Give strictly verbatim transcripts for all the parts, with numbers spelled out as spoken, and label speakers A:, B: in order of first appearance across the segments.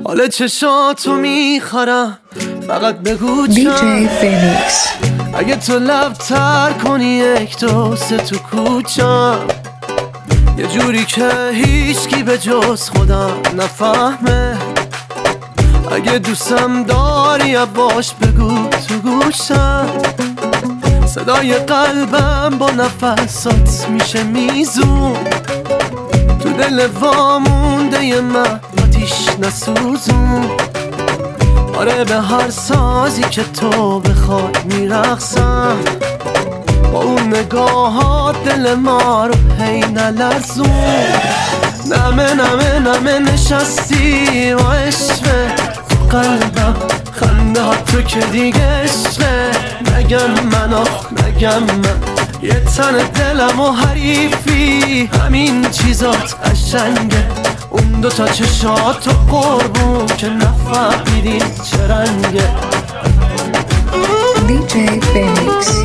A: حال چشاتو میخرم فقط بگو
B: دی
A: چند
B: جی فینیکس.
A: اگه تو لب تر کنی یک دو سه تو کوچم یه جوری که هیچکی به جز خودم نفهمه اگه دوستم داری باش بگو تو گوشم صدای قلبم با نفسات میشه میزون تو دل وامونده من آتیش نسوزون آره به هر سازی که تو بخوای میرقصم با اون نگاهات دل ما رو هی نلرزون نمه نمه نمه نشستی و عشقه تو قلبم خنده ها تو که دیگه عشقه نگم من آخ نگم من یه تن دلم و حریفی همین چیزات قشنگه اون دوتا چشات و قربون که نفهمیدی چه رنگه
B: دی جی فینیکس.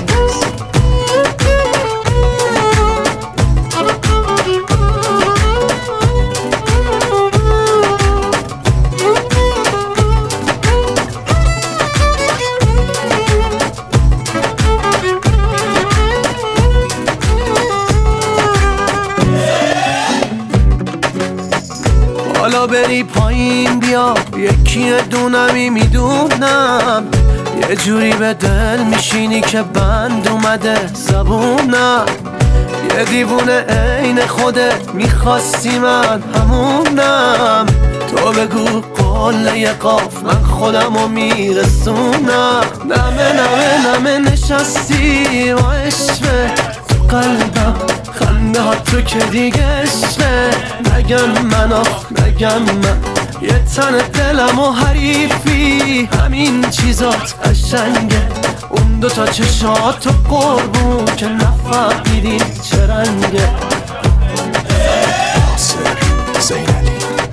A: حالا بری پایین بیا یکی دونمی میدونم یه جوری به دل میشینی که بند اومده زبونم یه دیوونه عین خودت میخواستی من همونم تو بگو قله قاف من خودمو میرسونم نمه نمه نمه نشستی و عشقه تو قلبم خنده ها تو که دیگه عشقه نگم من آخ نگم من یه تن دلم و حریفی همین چیزات قشنگه اون دوتا چشات و قربون که نفهمیدی چه رنگه
C: ناصر زینالی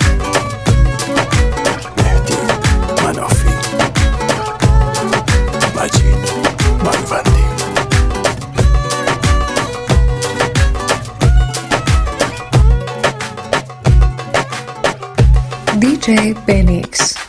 C: مهدی منافی مجید منوندی
B: دی جی فینیکس.